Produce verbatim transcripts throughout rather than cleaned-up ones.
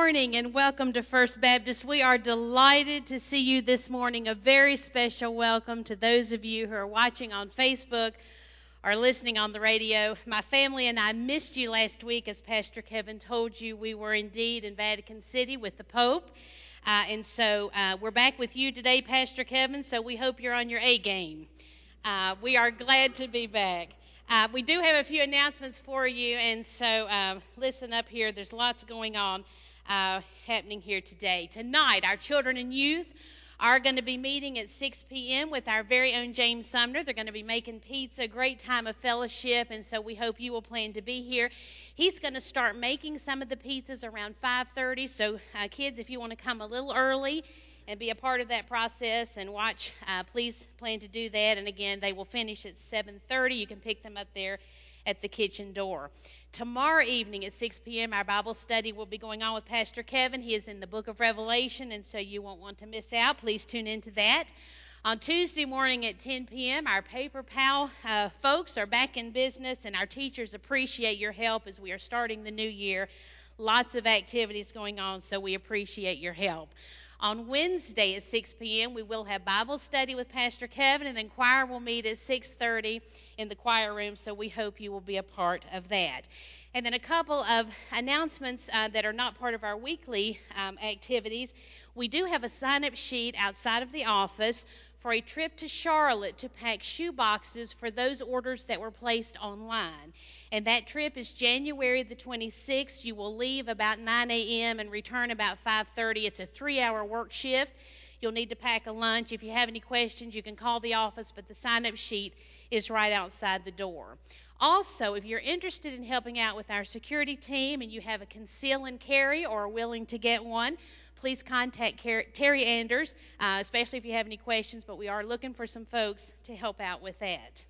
morning and welcome to First Baptist. We are delighted to see you this morning. A very special welcome to those of you who are watching on Facebook or listening on the radio. My family and I missed you last week. As Pastor Kevin told you, we were indeed in Vatican City with the Pope. Uh, and so uh, we're back with you today, Pastor Kevin, so we hope you're on your A game. Uh, we are glad to be back. Uh, we do have a few announcements for you, and so uh, listen up here. There's lots going on uh, happening here today. Tonight, our children and youth are going to be meeting at six p.m. with our very own James Sumner. They're going to be making pizza, a great time of fellowship, and so we hope you will plan to be here. He's going to start making some of the pizzas around five thirty, so uh, kids, if you want to come a little early and be a part of that process and watch, uh, please plan to do that. And again, they will finish at seven thirty. You can pick them up there at the kitchen door. Tomorrow evening at six p.m., our Bible study will be going on with Pastor Kevin. He is in the book of Revelation, and so you won't want to miss out. Please tune into that. On Tuesday morning at ten p.m., our Paper Pal uh, folks are back in business, and our teachers appreciate your help as we are starting the new year. Lots of activities going on, so we appreciate your help. On Wednesday at six p.m., we will have Bible study with Pastor Kevin, and then choir will meet at six thirty in the choir room, so we hope you will be a part of that. And then a couple of announcements uh, that are not part of our weekly um, activities. We do have a sign-up sheet outside of the office for a trip to Charlotte to pack shoe boxes for those orders that were placed online. And that trip is January the twenty-sixth. You will leave about nine a.m. and return about five thirty. It's a three-hour work shift. You'll need to pack a lunch. If you have any questions, you can call the office, but the sign-up sheet is right outside the door. Also, if you're interested in helping out with our security team and you have a conceal and carry or are willing to get one, please contact Terry Anders, uh, especially if you have any questions, but we are looking for some folks to help out with that.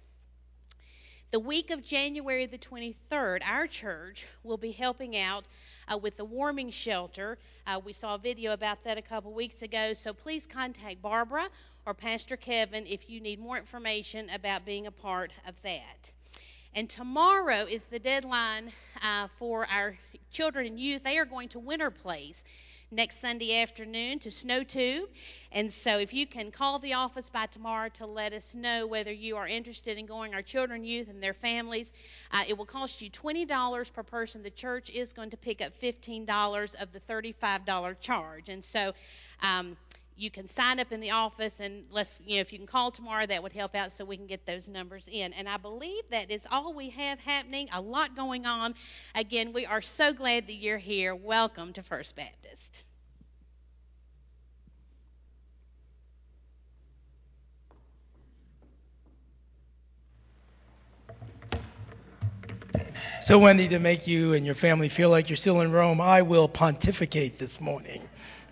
The week of January the twenty-third, our church will be helping out uh, with the warming shelter. Uh, we saw a video about that a couple weeks ago, so please contact Barbara or Pastor Kevin if you need more information about being a part of that. And tomorrow is the deadline uh, for our children and youth. They are going to Winter Place next Sunday afternoon to Snow Tube. And so if you can call the office by tomorrow to let us know whether you are interested in going, our children, youth, and their families, uh, it will cost you twenty dollars per person. The church is going to pick up fifteen dollars of the thirty-five dollars charge. And so um, you can sign up in the office, and let's, you know, if you can call tomorrow, that would help out so we can get those numbers in. And I believe that is all we have happening. A lot going on. Again, we are so glad that you're here. Welcome to First Baptist. So, Wendy, to make you and your family feel like you're still in Rome, I will pontificate this morning.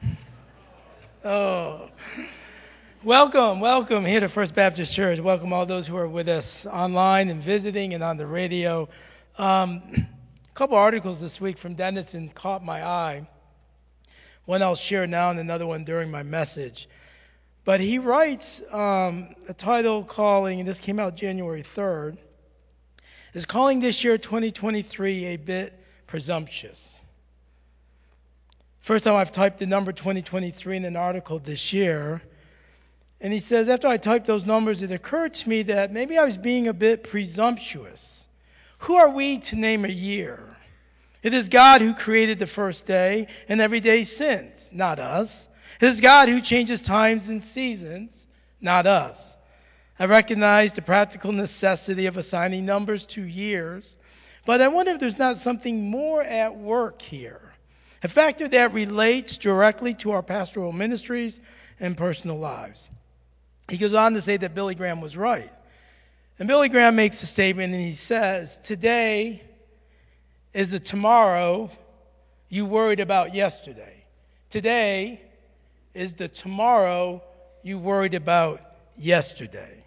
Oh, welcome, welcome here to First Baptist Church. Welcome all those who are with us online and visiting and on the radio. Um, a couple articles this week from Denison caught my eye. One I'll share now and another one during my message. But he writes um, a title calling, and this came out January third, is calling this year twenty twenty-three a bit presumptuous. First time I've typed the number twenty twenty-three in an article this year. And he says, after I typed those numbers, it occurred to me that maybe I was being a bit presumptuous. Who are we to name a year? It is God who created the first day and every day since, not us. It is God who changes times and seasons, not us. I recognize the practical necessity of assigning numbers to years, but I wonder if there's not something more at work here. A factor that relates directly to our pastoral ministries and personal lives. He goes on to say that Billy Graham was right. And Billy Graham makes a statement and he says, today is the tomorrow you worried about yesterday. Today is the tomorrow you worried about yesterday.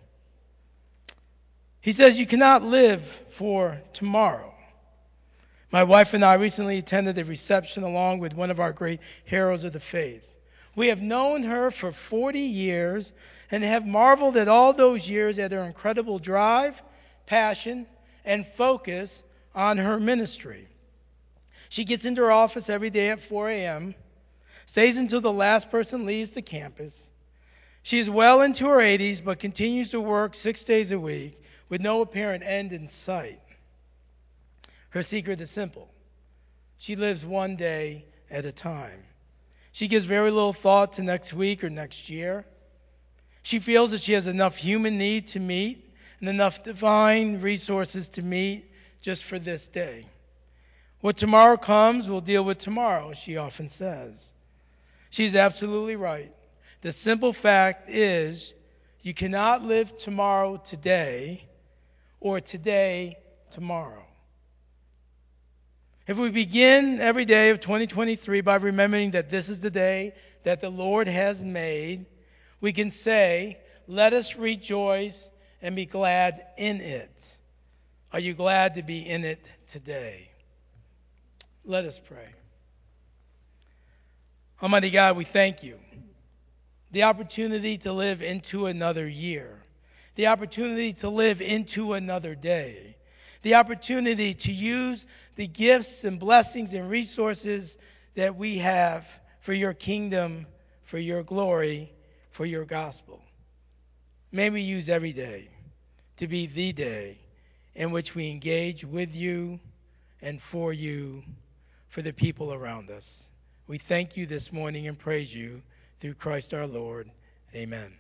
He says you cannot live for tomorrow. My wife and I recently attended a reception along with one of our great heroes of the faith. We have known her for forty years and have marveled at all those years at her incredible drive, passion, and focus on her ministry. She gets into her office every day at four a.m., stays until the last person leaves the campus. She is well into her eighties, but continues to work six days a week with no apparent end in sight. Her secret is simple. She lives one day at a time. She gives very little thought to next week or next year. She feels that she has enough human need to meet and enough divine resources to meet just for this day. What tomorrow comes, we'll deal with tomorrow, she often says. She's absolutely right. The simple fact is, you cannot live tomorrow today or today tomorrow. If we begin every day of twenty twenty-three by remembering that this is the day that the Lord has made, we can say, let us rejoice and be glad in it. Are you glad to be in it today? Let us pray. Almighty God, we thank you. The opportunity to live into another year. The opportunity to live into another day. The opportunity to use the gifts and blessings and resources that we have for your kingdom, for your glory, for your gospel. May we use every day to be the day in which we engage with you and for you, for the people around us. We thank you this morning and praise you through Christ our Lord. Amen.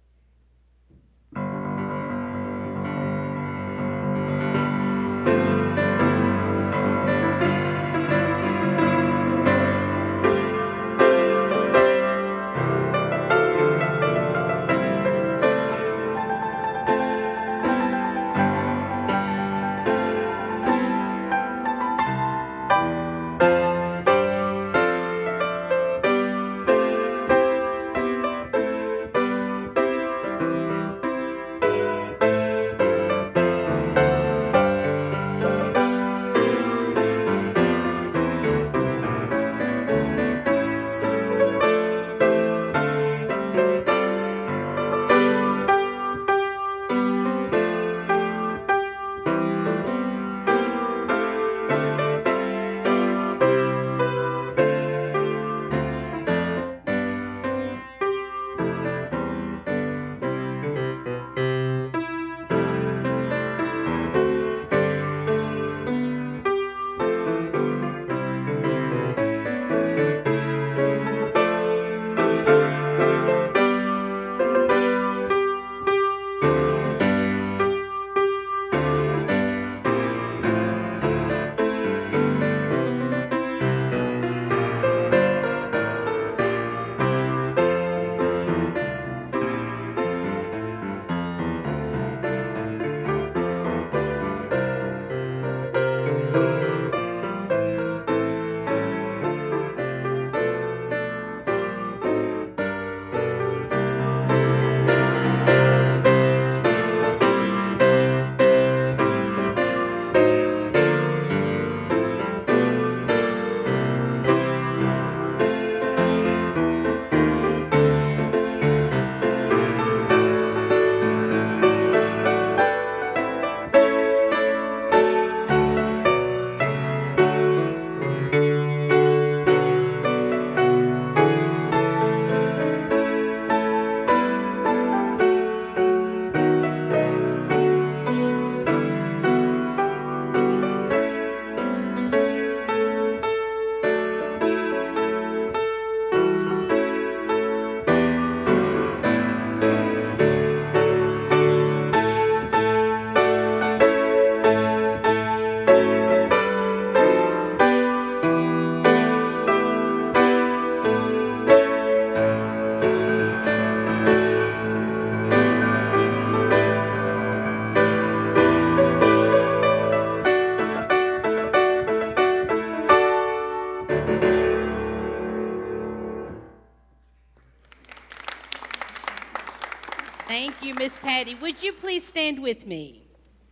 Thank you, Miss Patty. Would you please stand with me?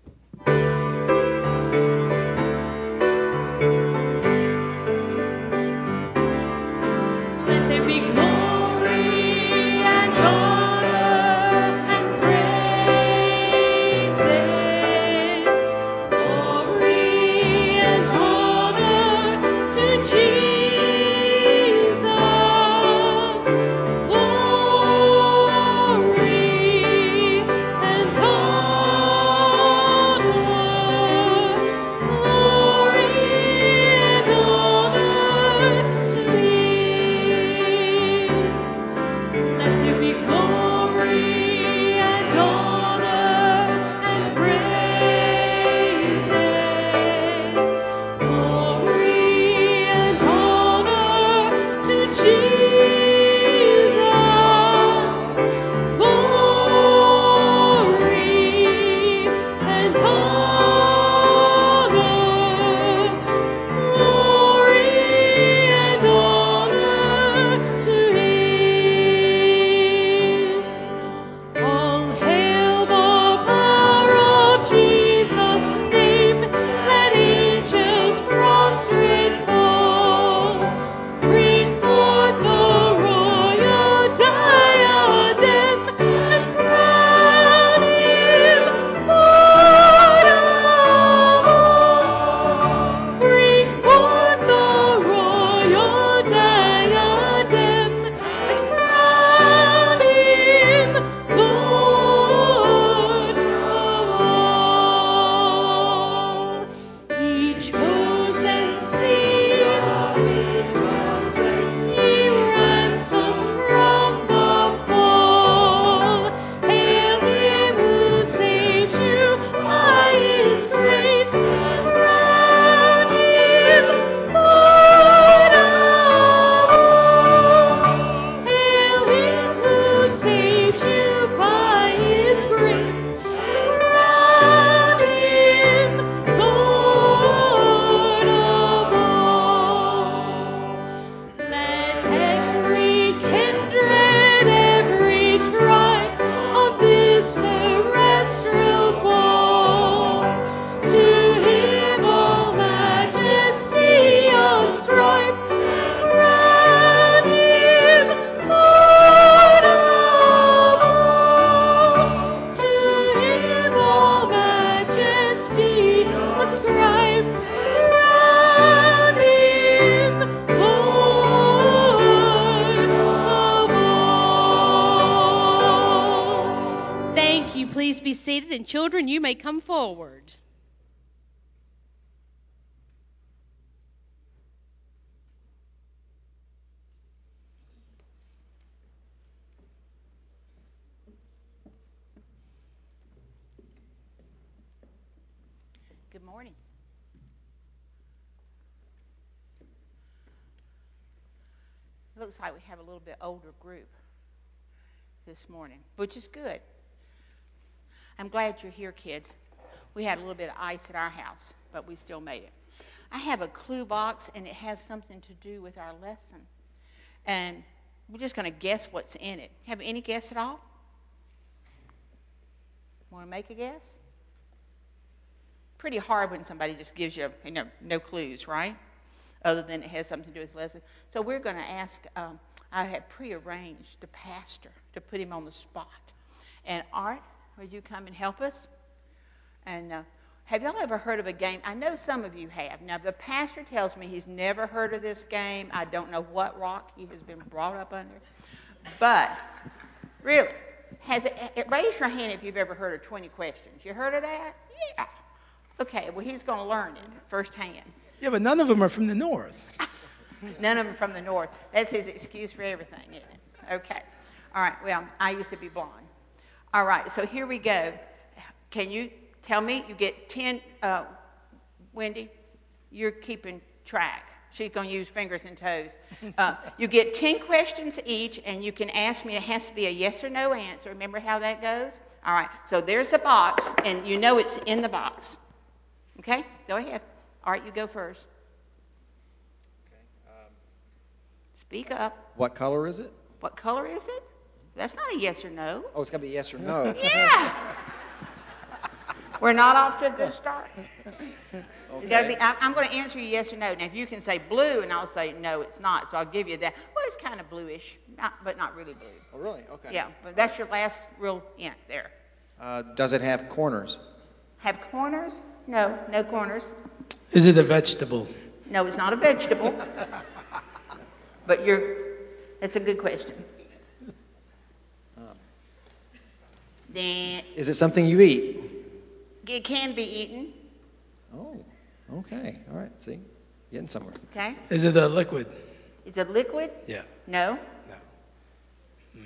Let there be glory and honor and praises. Glory and honor to be seated, and children, you may come forward. Good morning. Looks like we have a little bit older group this morning, which is good. I'm glad you're here, kids. We had a little bit of ice at our house, but we still made it. I have a clue box, and it has something to do with our lesson. And we're just going to guess what's in it. Have any guess at all? Want to make a guess? Pretty hard when somebody just gives you, you know, no clues, right? Other than it has something to do with the lesson. So we're going to ask, um, I had prearranged the pastor to put him on the spot. And Art, would you come and help us? And uh, have y'all ever heard of a game? I know some of you have. Now, the pastor tells me he's never heard of this game. I don't know what rock he has been brought up under. But, really, has it, it, raise your hand if you've ever heard of twenty questions. You heard of that? Yeah. Okay, well, he's going to learn it firsthand. Yeah, but none of them are from the north. None of them from the north. That's his excuse for everything, isn't it? Okay. All right, well, I used to be blonde. All right, so here we go. Can you tell me? You get ten, uh, Wendy, you're keeping track. She's going to use fingers and toes. Uh, you get ten questions each, and you can ask me. It has to be a yes or no answer. Remember how that goes? All right, so there's the box, and you know it's in the box. Okay, go ahead. All right, you go first. Okay. Um, Speak up. what color is it? What color is it? That's not a yes or no. Oh, it's got to be yes or no. Yeah. We're not off to a good start. Okay. It's gotta be, I, I'm going to answer you yes or no. Now, if you can say blue, and I'll say no, it's not. So I'll give you that. Well, it's kind of bluish, not, but not really blue. Oh, really? Okay. Yeah, but that's your last real hint there. Uh, does it have corners? Have corners? No, no corners. Is it a vegetable? No, it's not a vegetable. But you're, that's a good question. Um, Then is it something you eat? it can be eaten. Oh, okay. All right. See, getting somewhere. Okay. Is it a liquid? Is it liquid? Yeah. No. No. Hmm.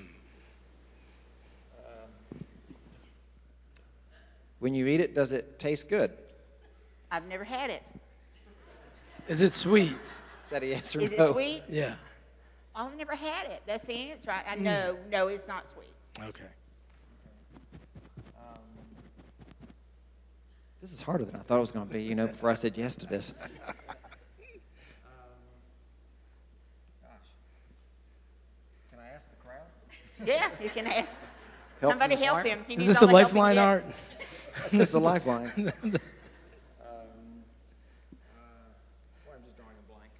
Um, when you eat it, does it taste good? I've never had it. Is it sweet? Is that a yes or Is no? it sweet? Yeah. I've never had it. That's the answer. I, I Mm. know. No, it's not sweet. Okay. Um, this is harder than I thought it was going to be, you know, before I said yes to this. um, gosh. Can I ask the crowd? Yeah, you can ask. Help Somebody from the help choir? him. He Is needs this all a the help he lifeline, can Art? This is a lifeline. Um, uh, well, I'm just drawing a blank.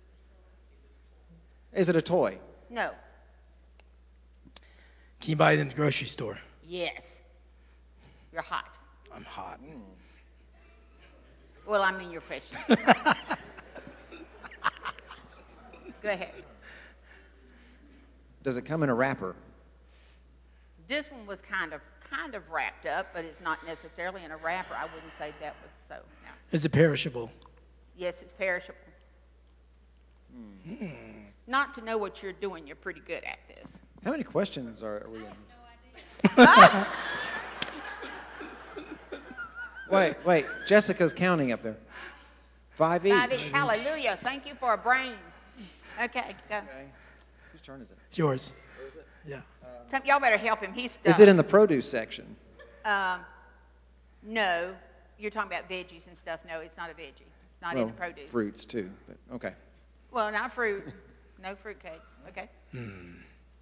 Is it a toy? get. No. Can you buy it in the grocery store? Yes. You're hot. I'm hot. Mm. Well, I mean your question. Go ahead. Does it come in a wrapper? This one was kind of kind of wrapped up, but it's not necessarily in a wrapper. I wouldn't say that was so. No. Is it perishable? Yes, it's perishable. Hmm. Hmm. Not to know what you're doing, you're pretty good at this. How many questions are, are we in? Wait, wait. Jessica's counting up there. Five each. Five each. Hallelujah. Thank you for a brain. Okay, go. Okay. Whose turn is it? It's yours. Or is it? Yeah. Um, Some, y'all better help him. He's stuck. is it in the produce section? Um, no. You're talking about veggies and stuff. No, it's not a veggie. Not well, in the produce. fruits too. But okay. Well, not fruit. No fruit cakes. Okay. Hmm.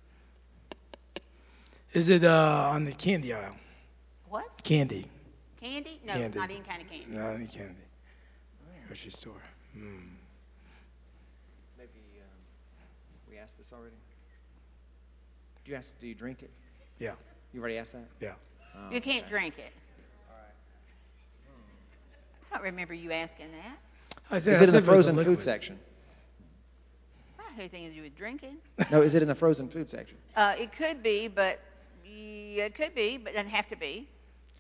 Is it uh, on the candy aisle? What? Candy. Candy? No, Candy. not any kind of candy. Not any candy. Grocery store. Hmm. Maybe um, we asked this already. Did you ask? Do you drink it? Yeah. You already asked that? Yeah. Oh, You can't okay. drink it. All right. I don't remember you asking that. I Is said, it I in said the it was a frozen liquid. food section? I don't have anything to do with drinking. No, is it in the frozen food section? Uh, it could be, but yeah, it could be, but it doesn't have to be.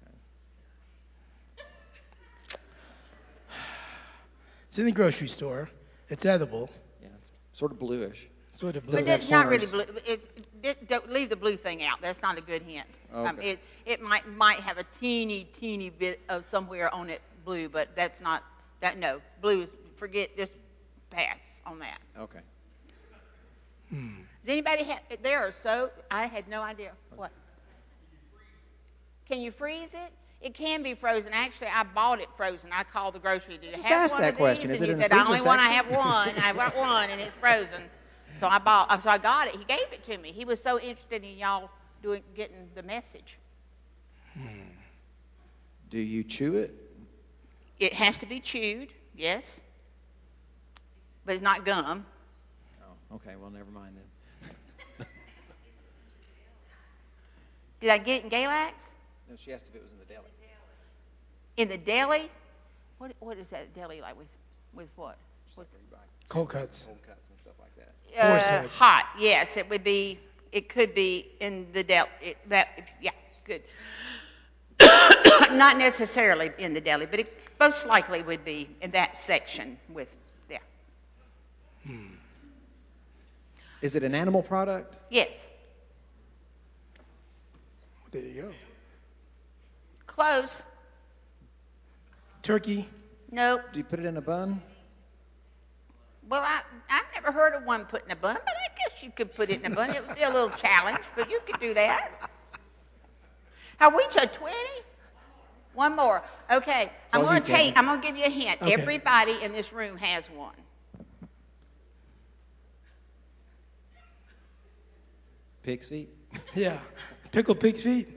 It's in the grocery store. It's edible. Yeah, it's sort of bluish. Sort of blue. But Doesn't have it's not really corners. blue. It's, it, don't leave the blue thing out. That's not a good hint. Okay. Um, it it might might have a teeny teeny bit of somewhere on it blue, but that's not that. No, blue is forget. Just pass on that. Okay. Hmm. Does anybody have? There are so I had no idea what. Can you freeze it? It can be frozen. Actually, I bought it frozen. I called the grocery. Did you Just have ask one that of question. these? Is And it he in the said, I freezer only one. I section? have one. I've got one, and it's frozen. So I bought. So I got it. He gave it to me. He was so interested in y'all doing getting the message. Hmm. Do you chew it? It has to be chewed, yes, but it's not gum. Oh, okay. Well, never mind then. Did I get it in Galax? No, she asked if it was in the deli. In the deli? What what is that deli like with with what? Just like where you buy Cold cuts. cold cuts and stuff like that. Horse Uh, head. hot, yes. It would be. It could be in the deli. It, that yeah, good. Not necessarily in the deli, but it most likely would be in that section with yeah. Hmm. Is it an animal product? Yes. There you go. Close. Turkey. Nope. Do you put it in a bun? Well, I I've never heard of one put in a bun, but I guess you could put it in a bun. It would be a little challenge, but you could do that. Have we to twenty? One more. Okay. I'm all going you, to take. Tammy. I'm going to give you a hint. Okay. Everybody in this room has one. Pig's feet? Yeah. Pickled pig's feet.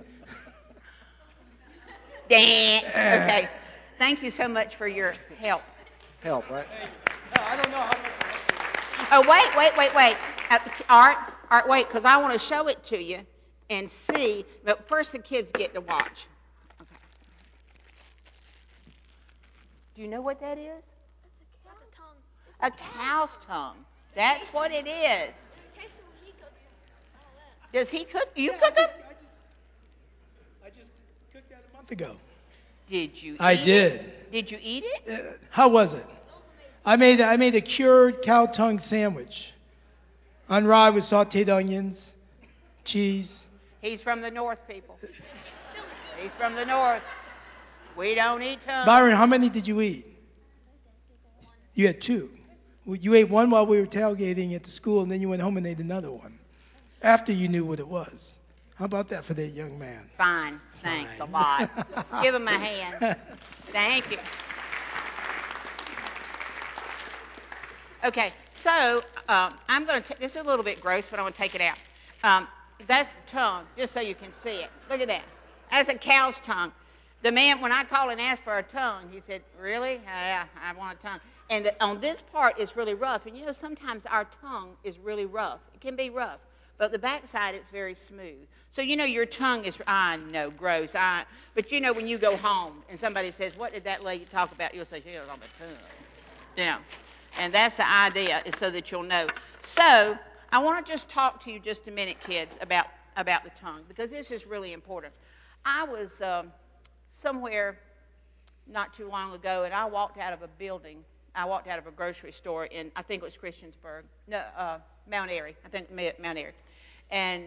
Dan. Okay. Thank you so much for your help. Help, right? I don't know how much. Oh, wait, wait, wait, wait. Uh, Art, Art, wait, because I want to show it to you and see. But first, the kids get to watch. Okay. Do you know what that is? That's a tongue. A cow's tongue. That's what it is. Taste it when he cooks them. Does he cook? You Yeah, cook I them? just, I just, I just cooked that a month ago. Did you? I eat did. It? Did you eat it? Uh, how was it? I made I made a cured cow tongue sandwich on rye with sautéed onions, cheese. He's from the north, people. He's from the north. We don't eat tongue. Byron, how many did you eat? You had two. Well, you ate one while we were tailgating at the school, and then you went home and ate another one after you knew what it was. How about that for that young man? Fine. Thanks Fine. a lot. Give him a hand. Thank you. Okay, so um, I'm going to. This is a little bit gross, but I'm going to take it out. Um, that's the tongue, just so you can see it. Look at that. That's a cow's tongue. The man, when I called and asked for a tongue, he said, "Really? Yeah, I want a tongue." And the, on this part, it's really rough. And you know, sometimes our tongue is really rough. It can be rough, but the backside, it's very smooth. So you know, your tongue is. I know, gross. I. But you know, when you go home and somebody says, "What did that lady talk about?" You'll say, "She was on the tongue." You know. And that's the idea, is so that you'll know. So I want to just talk to you just a minute, kids, about, about the tongue, because this is really important. I was um, somewhere not too long ago, and I walked out of a building. I walked out of a grocery store in, I think it was Christiansburg, no, uh, Mount Airy, I think Mount Airy. And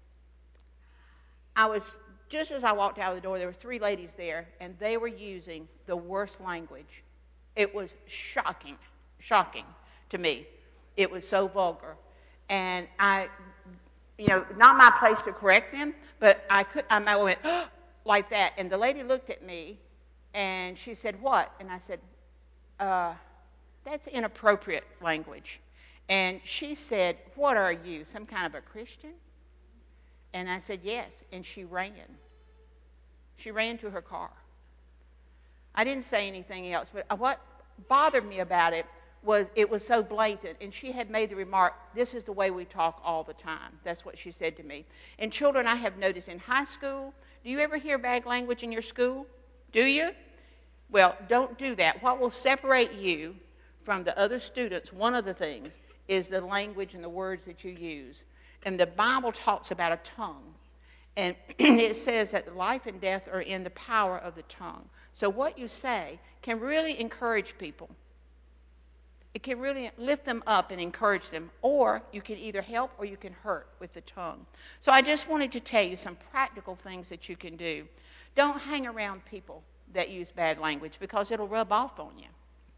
I was, just as I walked out of the door, there were three ladies there, and they were using the worst language. It was shocking. Shocking to me. It was so vulgar. And I, you know, not my place to correct them, but I could, I went like that. And the lady looked at me and she said, "What?" And I said, uh, "That's inappropriate language." And she said, "What are you, some kind of a Christian?" And I said, "Yes." And she ran. She ran to her car. I didn't say anything else, but what bothered me about it was it was so blatant, and she had made the remark, "This is the way we talk all the time." That's what she said to me. And children, I have noticed in high school, do you ever hear bad language in your school? Do you? Well, don't do that. What will separate you from the other students, one of the things, is the language and the words that you use. And the Bible talks about a tongue. And it says that life and death are in the power of the tongue. So what you say can really encourage people. It can really lift them up and encourage them, or you can either help or you can hurt with the tongue. So I just wanted to tell you some practical things that you can do. Don't hang around people that use bad language because it'll rub off on you.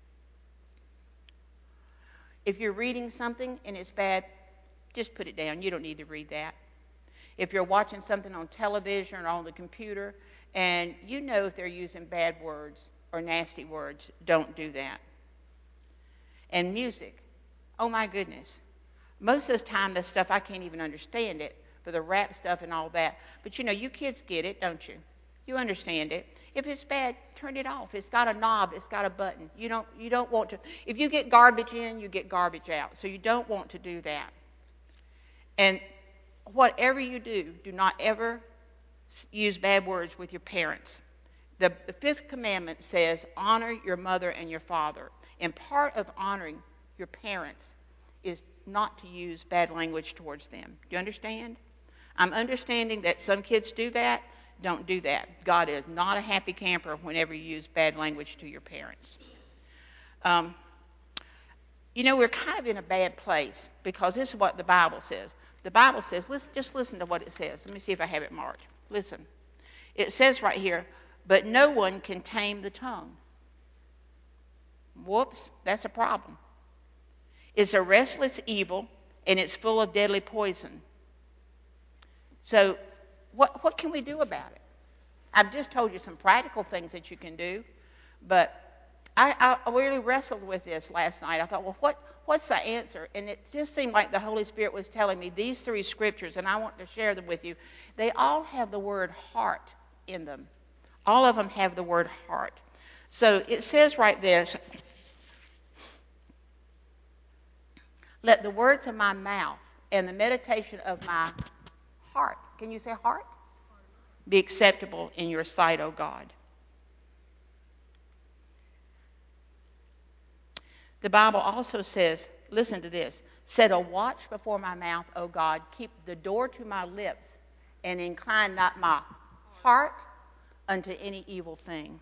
If you're reading something and it's bad, just put it down. You don't need to read that. If you're watching something on television or on the computer and you know if they're using bad words or nasty words, don't do that. And music. Oh my goodness. Most of the time that stuff I can't even understand it, for the rap stuff and all that. But you know, you kids get it, don't you? You understand it. If it's bad, turn it off. It's got a knob, it's got a button. You don't you don't want to. If you get garbage in, you get garbage out. So you don't want to do that. And whatever you do, do not ever use bad words with your parents. The, the fifth commandment says, honor your mother and your father. And part of honoring your parents is not to use bad language towards them. Do you understand? I'm understanding that some kids do that. Don't do that. God is not a happy camper whenever you use bad language to your parents. Um, you know, we're kind of in a bad place because this is what the Bible says. The Bible says, let's just listen to what it says. Let me see if I have it marked. Listen. It says right here, but no one can tame the tongue. Whoops, that's a problem. It's a restless evil, and it's full of deadly poison. So what what can we do about it? I've just told you some practical things that you can do, but I, I really wrestled with this last night. I thought, well, what what's the answer? And it just seemed like the Holy Spirit was telling me these three scriptures, and I want to share them with you. They all have the word heart in them. All of them have the word heart. So it says right there, let the words of my mouth and the meditation of my heart, can you say heart? Be acceptable in your sight, O God. The Bible also says, listen to this, set a watch before my mouth, O God, keep the door to my lips, and incline not my heart unto any evil thing.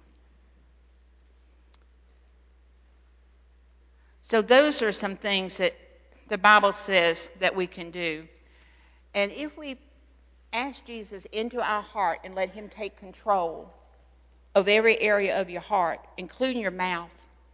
So those are some things that the Bible says that we can do. And if we ask Jesus into our heart and let him take control of every area of your heart, including your mouth,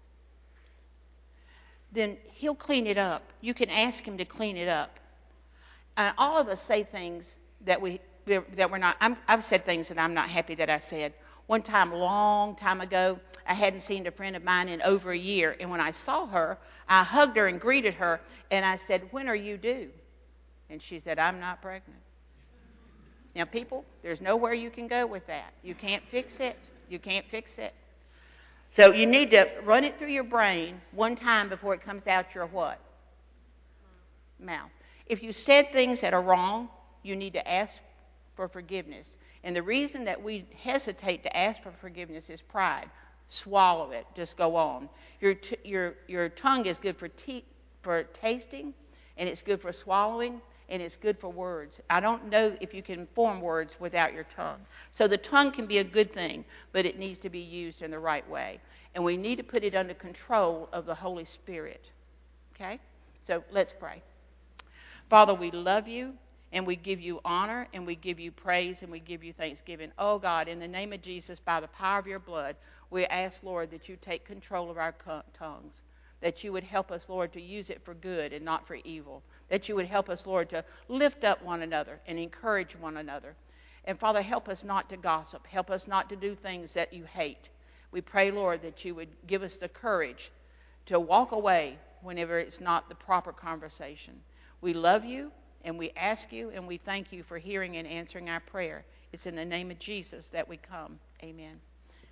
then he'll clean it up. You can ask him to clean it up. Uh, all of us say things that we that we're not. I'm, I've said things that I'm not happy that I said. One time, long time ago, I hadn't seen a friend of mine in over a year, and when I saw her, I hugged her and greeted her, and I said, "When are you due?" And she said, "I'm not pregnant." Now, people, there's nowhere you can go with that. You can't fix it. You can't fix it. So you need to run it through your brain one time before it comes out your what? Mouth. If you said things that are wrong, you need to ask for forgiveness. And the reason that we hesitate to ask for forgiveness is pride. Swallow it. Just go on. Your t- your your tongue is good for te- for tasting, and it's good for swallowing, and it's good for words. I don't know if you can form words without your tongue. So the tongue can be a good thing, but it needs to be used in the right way. And we need to put it under control of the Holy Spirit. Okay? So let's pray. Father, we love you, and we give you honor, and we give you praise, and we give you thanksgiving. Oh, God, in the name of Jesus, by the power of your blood, we ask, Lord, that you take control of our tongues, that you would help us, Lord, to use it for good and not for evil, that you would help us, Lord, to lift up one another and encourage one another. And, Father, help us not to gossip. Help us not to do things that you hate. We pray, Lord, that you would give us the courage to walk away whenever it's not the proper conversation. We love you, and we ask you, and we thank you for hearing and answering our prayer. It's in the name of Jesus that we come. Amen.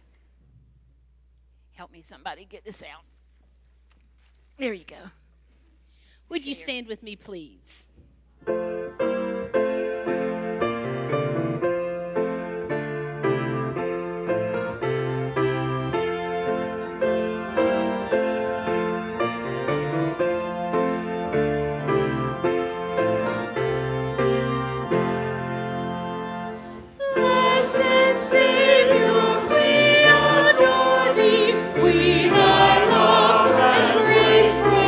Help me, somebody, get this out. There you go. Would you stand with me, please? We thy love and grace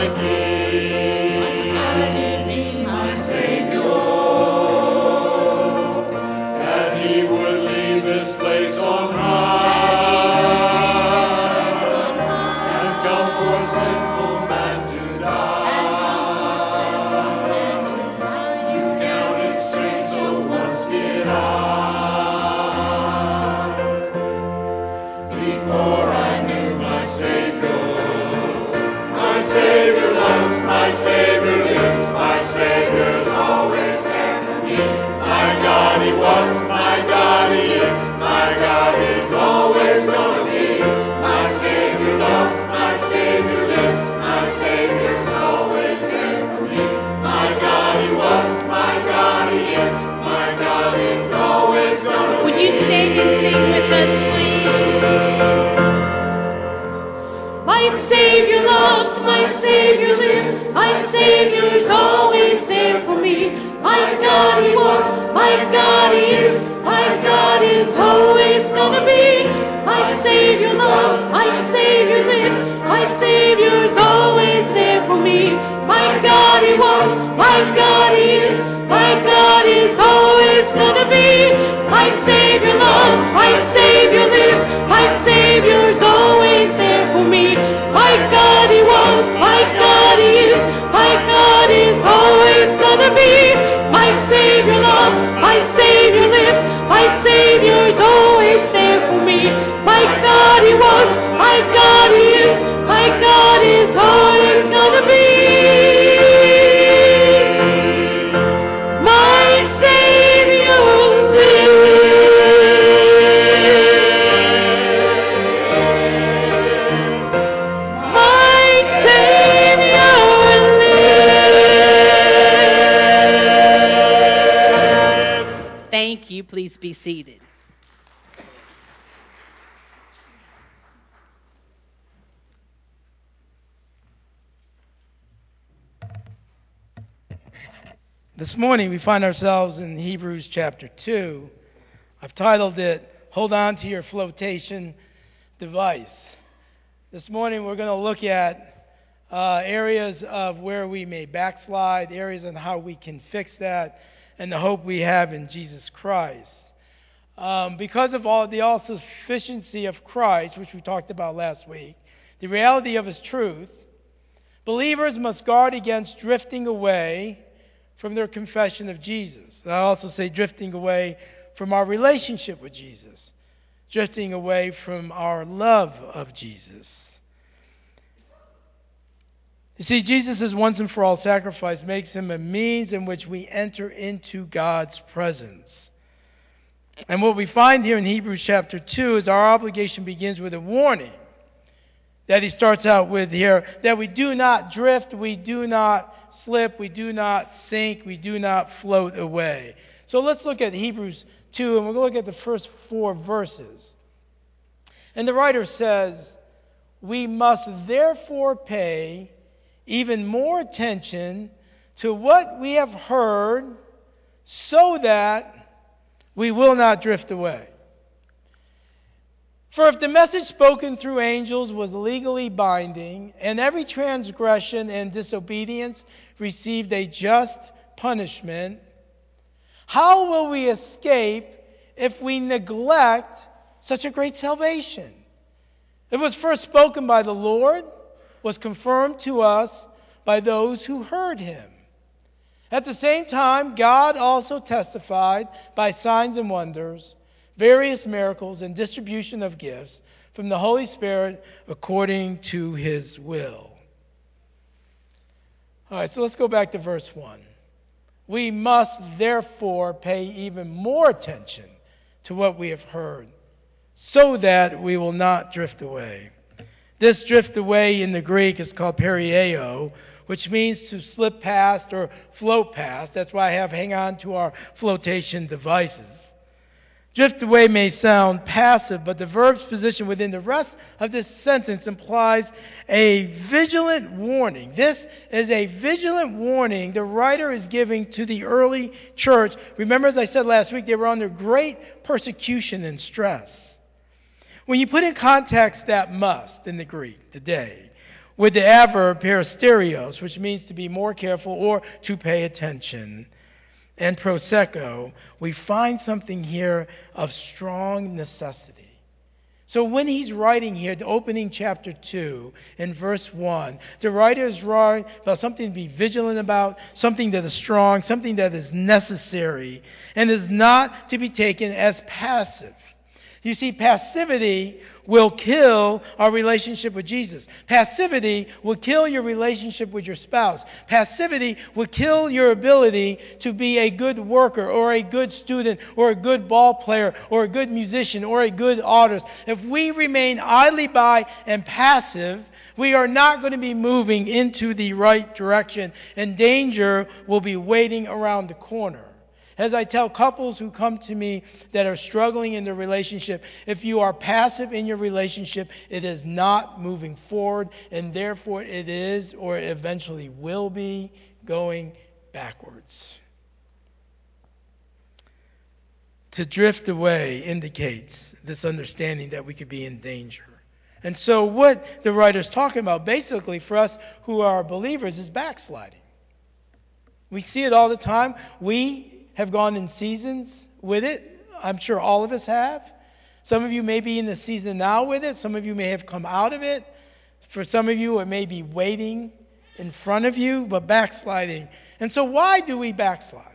Thank you. Please be seated. This morning we find ourselves in Hebrews chapter two. I've titled it, Hold On to Your Flotation Device. This morning we're going to look at uh, areas of where we may backslide, areas on how we can fix that, and the hope we have in Jesus Christ. Um, because of all the all-sufficiency of Christ, which we talked about last week, the reality of His truth, believers must guard against drifting away from their confession of Jesus. I also say drifting away from our relationship with Jesus, drifting away from our love of Jesus. You see, Jesus' once and for all sacrifice makes Him a means in which we enter into God's presence. And what we find here in Hebrews chapter two is our obligation begins with a warning that he starts out with here, that we do not drift, we do not slip, we do not sink, we do not float away. So let's look at Hebrews two, and we're going to look at the first four verses. And the writer says, we must therefore pay even more attention to what we have heard, so that we will not drift away. For if the message spoken through angels was legally binding, and every transgression and disobedience received a just punishment, how will we escape if we neglect such a great salvation? It was first spoken by the Lord, was confirmed to us by those who heard Him. At the same time, God also testified by signs and wonders, various miracles, and distribution of gifts from the Holy Spirit according to His will. All right, so let's go back to verse one. We must therefore pay even more attention to what we have heard, so that we will not drift away. This drift away in the Greek is called perieo, which means to slip past or float past. That's why I have hang on to our flotation devices. Drift away may sound passive, but the verb's position within the rest of this sentence implies a vigilant warning. This is a vigilant warning the writer is giving to the early church. Remember, as I said last week, they were under great persecution and stress. When you put in context that must in the Greek today, with the adverb peristerios, which means to be more careful or to pay attention, and proseko, we find something here of strong necessity. So when he's writing here, the opening chapter two, in verse one, the writer is writing about something to be vigilant about, something that is strong, something that is necessary, and is not to be taken as passive. You see, passivity will kill our relationship with Jesus. Passivity will kill your relationship with your spouse. Passivity will kill your ability to be a good worker or a good student or a good ball player or a good musician or a good artist. If we remain idly by and passive, we are not going to be moving into the right direction, and danger will be waiting around the corner. As I tell couples who come to me that are struggling in their relationship, if you are passive in your relationship, it is not moving forward, and therefore it is, or it eventually will be, going backwards. To drift away indicates this understanding that we could be in danger. And so what the writer's talking about, basically for us who are believers, is backsliding. We see it all the time. We have gone in seasons with it. I'm sure all of us have. Some of you may be in the season now with it. Some of you may have come out of it. For some of you, it may be waiting in front of you, but backsliding. And so why do we backslide?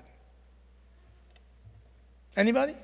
Anybody?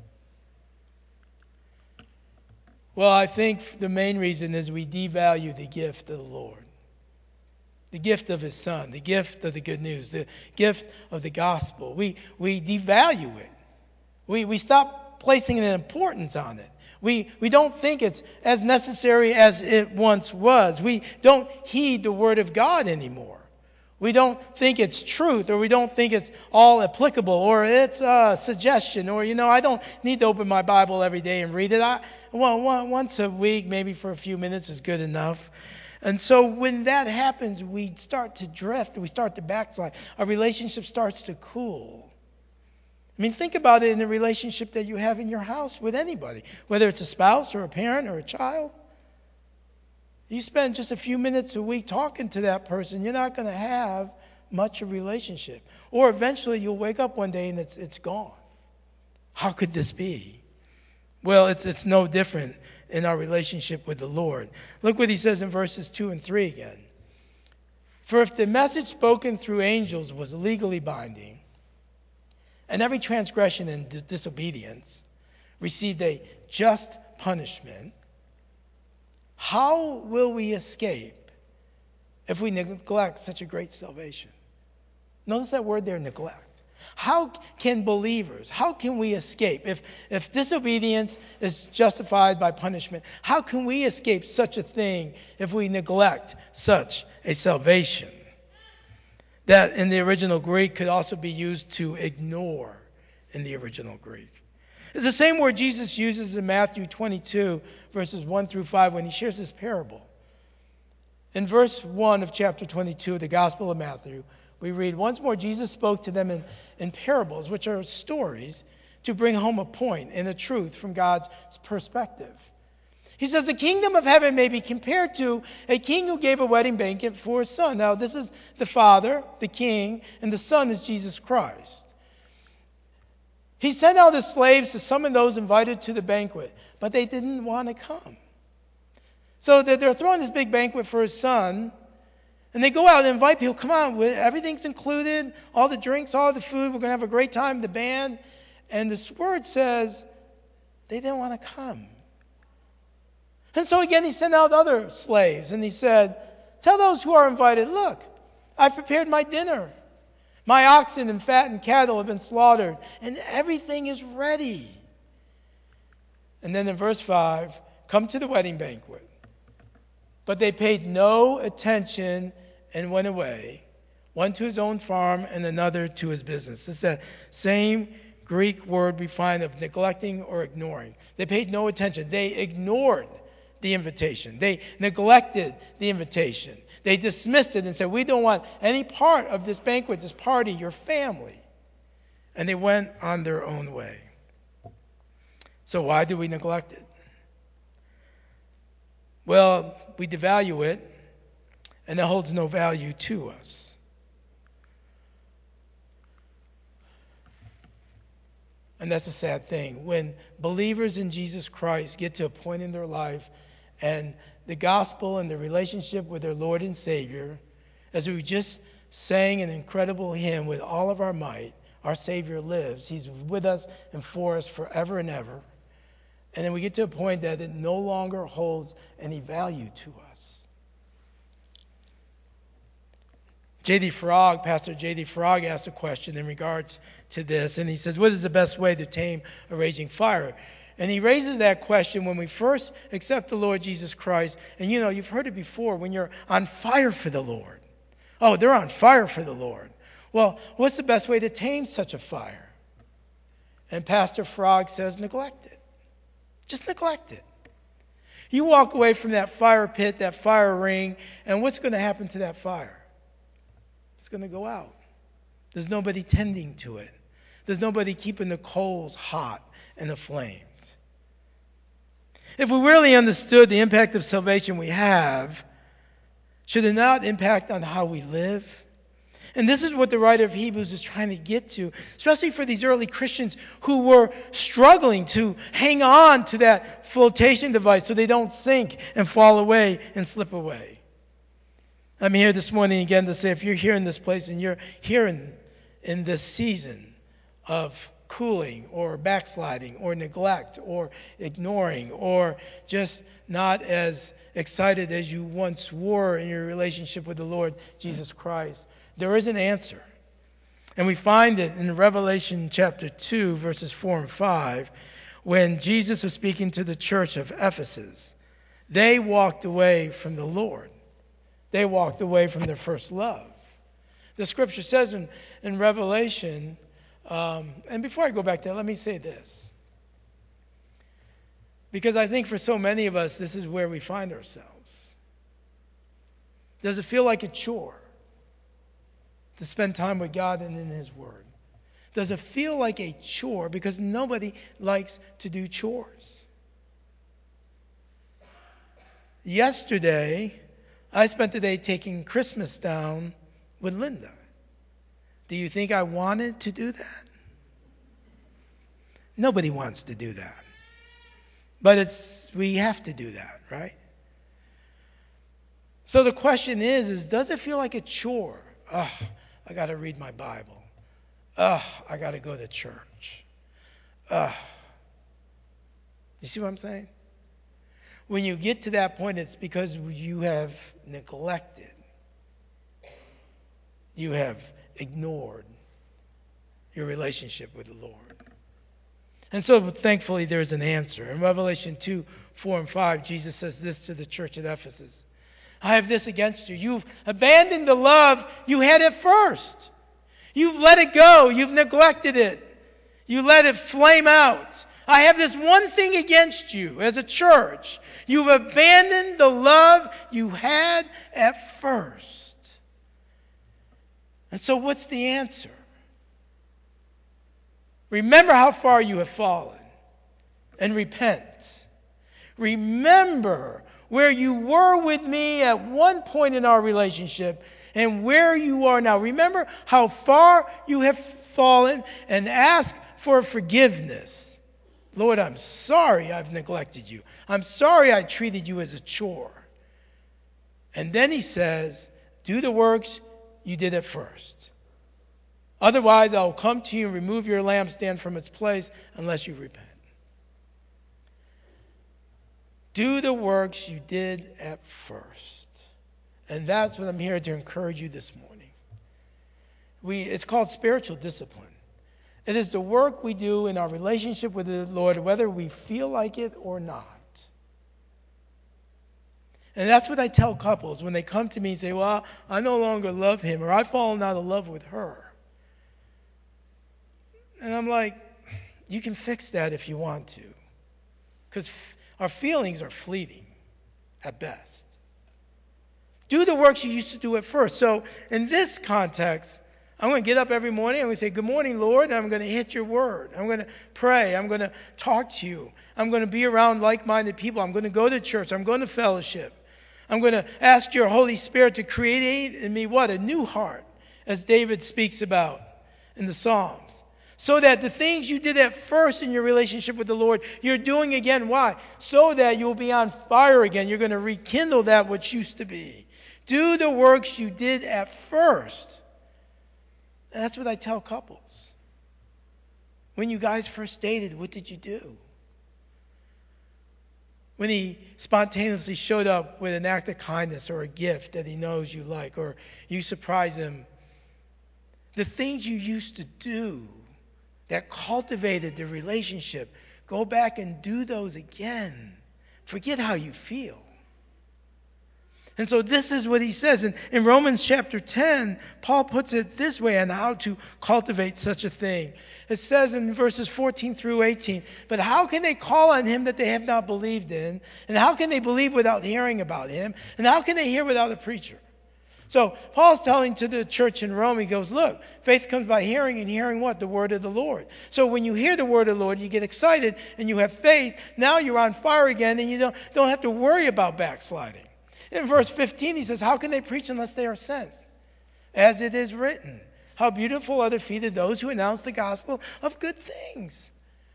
Well, I think the main reason is we devalue the gift of the Lord. The gift of His Son, the gift of the good news, the gift of the gospel. We we devalue it. We we stop placing an importance on it. We we don't think it's as necessary as it once was. We don't heed the Word of God anymore. We don't think it's truth, or we don't think it's all applicable, or it's a suggestion, or, you know, I don't need to open my Bible every day and read it. I, well, once a week, maybe for a few minutes, is good enough. And so when that happens, we start to drift, we start to backslide. Our relationship starts to cool. I mean, think about it in the relationship that you have in your house with anybody, whether it's a spouse or a parent or a child. You spend just a few minutes a week talking to that person, you're not going to have much of a relationship. Or eventually you'll wake up one day and it's it's gone. How could this be? Well, it's it's no different in our relationship with the Lord. Look what he says in verses two and three again. For if the message spoken through angels was legally binding, and every transgression and dis- disobedience received a just punishment, how will we escape if we neglect such a great salvation? Notice that word there, neglect. How can believers, how can we escape? If, if disobedience is justified by punishment, how can we escape such a thing if we neglect such a salvation? That in the original Greek could also be used to ignore in the original Greek. It's the same word Jesus uses in Matthew twenty-two, verses one through five, when he shares this parable. In verse one of chapter twenty-two of the Gospel of Matthew, we read, once more Jesus spoke to them in, in parables, which are stories, to bring home a point and a truth from God's perspective. He says, the kingdom of heaven may be compared to a king who gave a wedding banquet for his son. Now, this is the Father, the King, and the Son is Jesus Christ. He sent out his slaves to summon those invited to the banquet, but they didn't want to come. So they're throwing this big banquet for his son, and they go out and invite people. Come on, everything's included, all the drinks, all the food. We're going to have a great time, the band. And this word says they didn't want to come. And so again, he sent out other slaves, and he said, tell those who are invited, look, I've prepared my dinner. My oxen and fattened cattle have been slaughtered, and everything is ready. And then in verse five, come to the wedding banquet. But they paid no attention and went away, one to his own farm and another to his business. This is the same Greek word we find of neglecting or ignoring. They paid no attention. They ignored the invitation. They neglected the invitation. They dismissed it and said, we don't want any part of this banquet, this party, your family. And they went on their own way. So why do we neglect it? Well, we devalue it. and it holds no value to us. And that's a sad thing. When believers in Jesus Christ get to a point in their life and the gospel and the relationship with their Lord and Savior, as we just sang an incredible hymn, with all of our might, our Savior lives. He's with us and for us forever and ever. And then we get to a point that it no longer holds any value to us. J D. Frog, Pastor J D. Frog asked a question in regards to this, and he says, what is the best way to tame a raging fire? And he raises that question when we first accept the Lord Jesus Christ. And you know, you've heard it before, when you're on fire for the Lord. Oh, they're on fire for the Lord. Well, what's the best way to tame such a fire? And Pastor Frog says, neglect it. Just neglect it. You walk away from that fire pit, that fire ring, and what's going to happen to that fire? It's going to go out. There's nobody tending to it. There's nobody keeping the coals hot and aflame. If we really understood the impact of salvation we have, should it not impact on how we live? And this is what the writer of Hebrews is trying to get to, especially for these early Christians who were struggling to hang on to that flotation device so they don't sink and fall away and slip away. I'm here this morning again to say, if you're here in this place and you're here in, in this season of cooling or backsliding or neglect or ignoring or just not as excited as you once were in your relationship with the Lord Jesus Christ, there is an answer. And we find it in Revelation chapter two, verses four and five, when Jesus was speaking to the church of Ephesus. They walked away from the Lord. They walked away from their first love. The scripture says in, in Revelation, um, and before I go back there, let me say this. Because I think for so many of us, this is where we find ourselves. Does it feel like a chore to spend time with God and in His Word? Does it feel like a chore? Because nobody likes to do chores. Yesterday, I spent the day taking Christmas down with Linda. Do you think I wanted to do that? Nobody wants to do that. But it's we have to do that, right? So the question is, is does it feel like a chore? Oh, I got to read my Bible. Oh, I got to go to church. Oh. You see what I'm saying? When you get to that point, it's because you have neglected. You have ignored your relationship with the Lord. And so thankfully there's an answer. In Revelation two, four and five, Jesus says this to the church at Ephesus. I have this against you. You've abandoned the love you had at first. You've let it go. You've neglected it. You let it flame out. I have this one thing against you as a church. You've abandoned the love you had at first. And so what's the answer? Remember how far you have fallen and repent. Remember where you were with me at one point in our relationship and where you are now. Remember how far you have fallen and ask for forgiveness. Lord, I'm sorry I've neglected you. I'm sorry I treated you as a chore. And then he says, do the works you did at first. Otherwise, I will come to you and remove your lampstand from its place unless you repent. Do the works you did at first. And that's what I'm here to encourage you this morning. We, it's called spiritual discipline. It is the work we do in our relationship with the Lord, whether we feel like it or not. And that's what I tell couples when they come to me and say, well, I no longer love him, or I've fallen out of love with her. And I'm like, you can fix that if you want to. Because our feelings are fleeting at best. Do the works you used to do at first. So in this context, I'm going to get up every morning. I'm going to say, good morning, Lord. And I'm going to hit your word. I'm going to pray. I'm going to talk to you. I'm going to be around like-minded people. I'm going to go to church. I'm going to fellowship. I'm going to ask your Holy Spirit to create in me what? A new heart, as David speaks about in the Psalms. So that the things you did at first in your relationship with the Lord, you're doing again. Why? So that you'll be on fire again. You're going to rekindle that which used to be. Do the works you did at first. And that's what I tell couples. When you guys first dated, what did you do? When he spontaneously showed up with an act of kindness or a gift that he knows you like, or you surprise him. The things you used to do that cultivated the relationship, go back and do those again. Forget how you feel. And so this is what he says. In, in Romans chapter ten, Paul puts it this way on how to cultivate such a thing. It says in verses fourteen through eighteen, but how can they call on him that they have not believed in? And how can they believe without hearing about him? And how can they hear without a preacher? So Paul's telling to the church in Rome, he goes, look, faith comes by hearing, and hearing what? The word of the Lord. So when you hear the word of the Lord, you get excited and you have faith. Now you're on fire again, and you don't, don't have to worry about backsliding. In verse fifteen, he says, how can they preach unless they are sent? As it is written, how beautiful are the feet of those who announce the gospel of good things.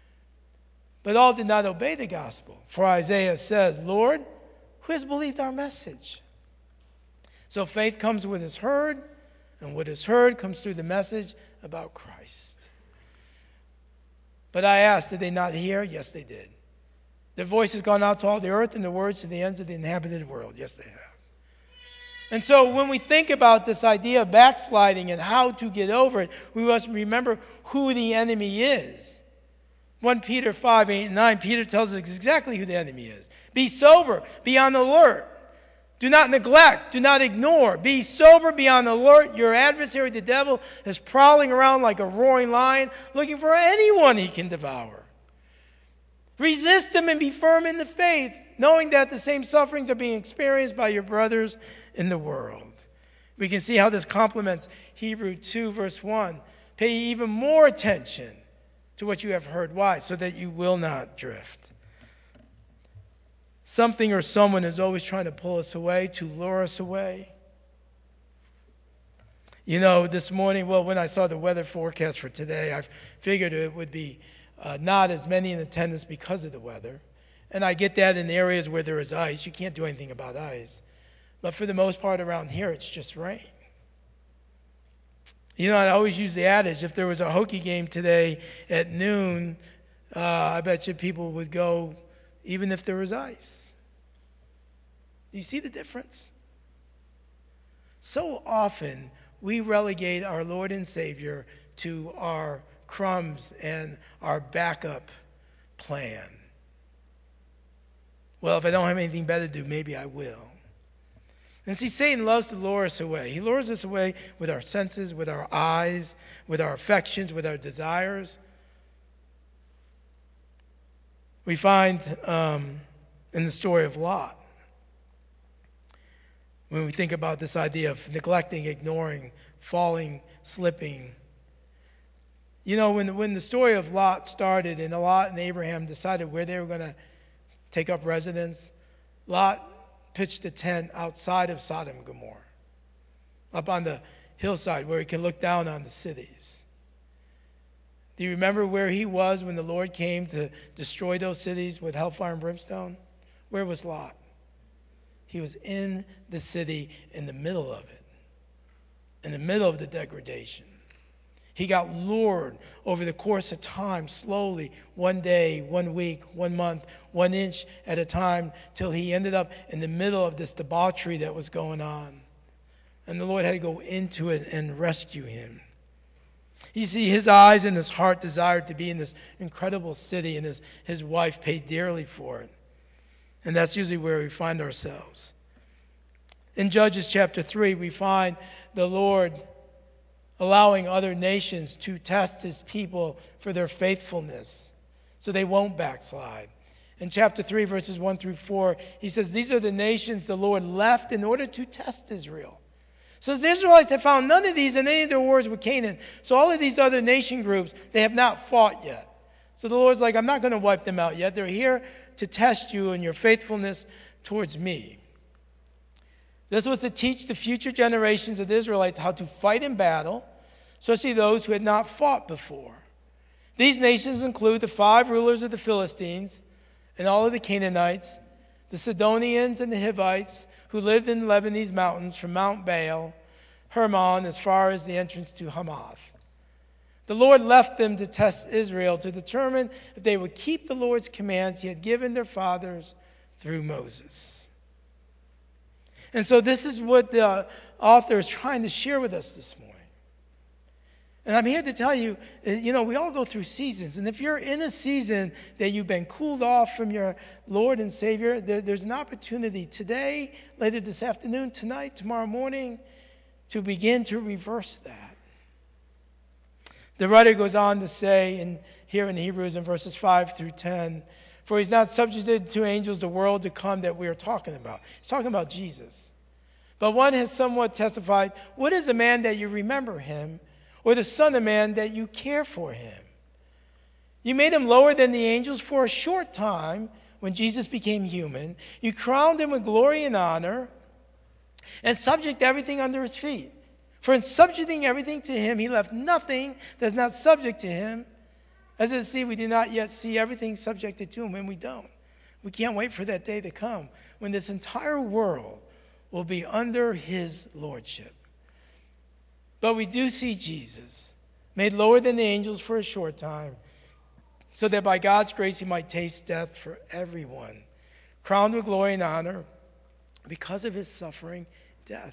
But all did not obey the gospel. For Isaiah says, Lord, who has believed our message? So faith comes what is heard, and what is heard comes through the message about Christ. But I asked, did they not hear? Yes, they did. Their voice has gone out to all the earth, and the words to the ends of the inhabited world. Yes, they have. And so when we think about this idea of backsliding and how to get over it, we must remember who the enemy is. First Peter five, eight, and nine, Peter tells us exactly who the enemy is. Be sober, be on alert. Do not neglect, do not ignore. Be sober, be on alert. Your adversary, the devil, is prowling around like a roaring lion, looking for anyone he can devour. Resist him and be firm in the faith, knowing that the same sufferings are being experienced by your brothers in the world. We can see how this complements Hebrews two, verse one. Pay even more attention to what you have heard. Why? So that you will not drift. Something or someone is always trying to pull us away, to lure us away. You know, this morning, well, when I saw the weather forecast for today, I figured it would be uh, not as many in attendance because of the weather. And I get that in areas where there is ice. You can't do anything about ice. But for the most part around here, it's just rain. You know, I always use the adage, if there was a hockey game today at noon, uh, I bet you people would go even if there was ice. Do you see the difference? So often we relegate our Lord and Savior to our crumbs and our backup plan. Well, if I don't have anything better to do, maybe I will. And see, Satan loves to lure us away. He lures us away with our senses, with our eyes, with our affections, with our desires. We find um, in the story of Lot, when we think about this idea of neglecting, ignoring, falling, slipping. You know, when, when the story of Lot started and Lot and Abraham decided where they were going to take up residence, Lot pitched a tent outside of Sodom and Gomorrah, up on the hillside where he could look down on the cities. Do you remember where he was when the Lord came to destroy those cities with hellfire and brimstone? Where was Lot? He was in the city, in the middle of it, in the middle of the degradation. He got lured over the course of time, slowly, one day, one week, one month, one inch at a time, till he ended up in the middle of this debauchery that was going on. And the Lord had to go into it and rescue him. You see, his eyes and his heart desired to be in this incredible city, and his, his wife paid dearly for it. And that's usually where we find ourselves. In Judges chapter three, we find the Lord allowing other nations to test his people for their faithfulness so they won't backslide. In chapter three, verses one through four, he says, these are the nations the Lord left in order to test Israel. So the Israelites have found none of these in any of their wars with Canaan. So all of these other nation groups, they have not fought yet. So the Lord's like, I'm not going to wipe them out yet. They're here to test you and your faithfulness towards me. This was to teach the future generations of the Israelites how to fight in battle, especially those who had not fought before. These nations include the five rulers of the Philistines and all of the Canaanites, the Sidonians and the Hivites, who lived in the Lebanese mountains from Mount Baal, Hermon, as far as the entrance to Hamath. The Lord left them to test Israel to determine if they would keep the Lord's commands he had given their fathers through Moses. And so this is what the author is trying to share with us this morning. And I'm here to tell you, you know, we all go through seasons. And if you're in a season that you've been cooled off from your Lord and Savior, there, there's an opportunity today, later this afternoon, tonight, tomorrow morning, to begin to reverse that. The writer goes on to say, in, here in Hebrews in verses five through ten, for he's not subjected to angels the world to come that we are talking about. He's talking about Jesus. But one has somewhat testified, what is a man that you remember him, or the son of man that you care for him? You made him lower than the angels for a short time when Jesus became human. You crowned him with glory and honor and subject everything under his feet. For in subjecting everything to him, he left nothing that's not subject to him. As it see, we do not yet see everything subjected to him, and we don't. We can't wait for that day to come when this entire world will be under his lordship. But we do see Jesus, made lower than the angels for a short time, so that by God's grace he might taste death for everyone, crowned with glory and honor because of his suffering death.